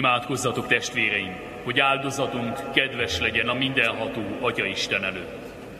Imádkozzatok, testvéreim, hogy áldozatunk kedves legyen a mindenható Atyaisten előtt.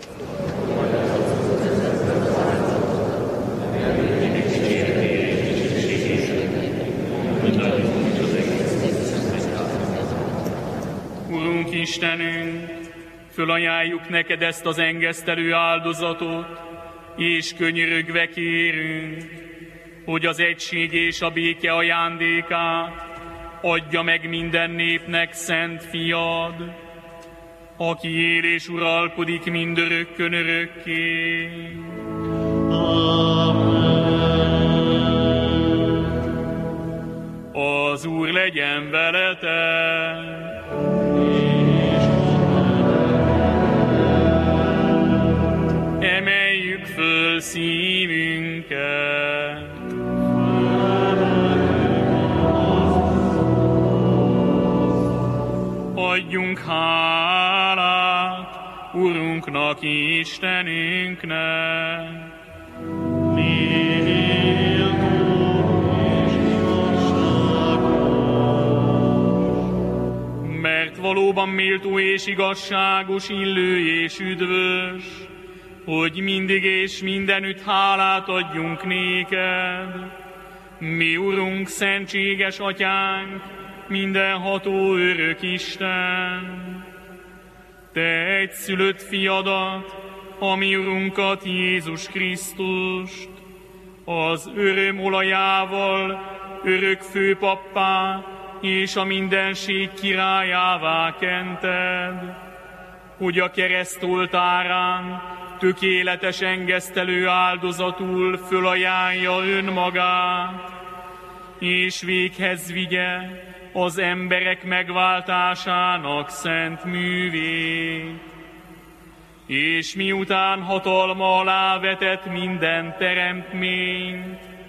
Urunk Istenünk, fölajánljuk neked ezt az engesztelő áldozatot, és könyörögve kérünk, hogy az egység és a béke ajándékát adja meg minden népnek szent fiad, aki él és uralkodik mindörökkön örökké. Az Úr legyen veletek! Emeljük föl szívünket! Adjunk hálát Urunknak, Istenünknek! Mert valóban méltó és igazságos, illő és üdvös, hogy mindig és mindenütt hálát adjunk néked, mi Urunk, szentséges Atyánk, mindenható örök Isten. Te egyszülött fiadat, a mi Urunkat, Jézus Krisztust, az öröm olajával örök főpappá és a mindenség királyává kented, hogy a kereszt oltárán tökéletes engesztelő áldozatul fölajánlja önmagát, és véghez vigye az emberek megváltásának szent művét. És miután hatalma alá vetett minden teremtményt,